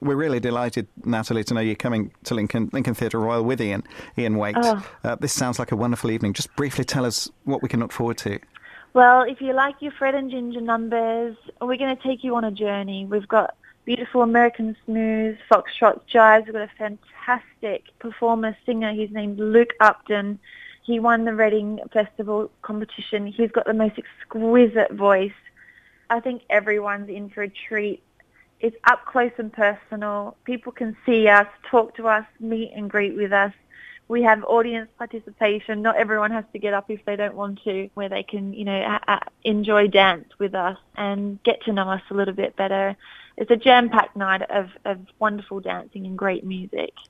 We're really delighted, Natalie, to know you're coming to Lincoln Theatre Royal with Ian Waite. Oh. This sounds like a wonderful evening. Just briefly tell us what we can look forward to. Well, if you like your Fred and Ginger numbers, we're going to take you on a journey. We've got beautiful American smooth, foxtrot, jives. We've got a fantastic performer, singer. He's named Luke Upton. He won the Reading Festival competition. He's got the most exquisite voice. I think everyone's in for a treat. It's up close and personal. People can see us, talk to us, meet and greet with us. We have audience participation. Not everyone has to get up if they don't want to, where they can, enjoy dance with us and get to know us a little bit better. It's a jam-packed night of wonderful dancing and great music.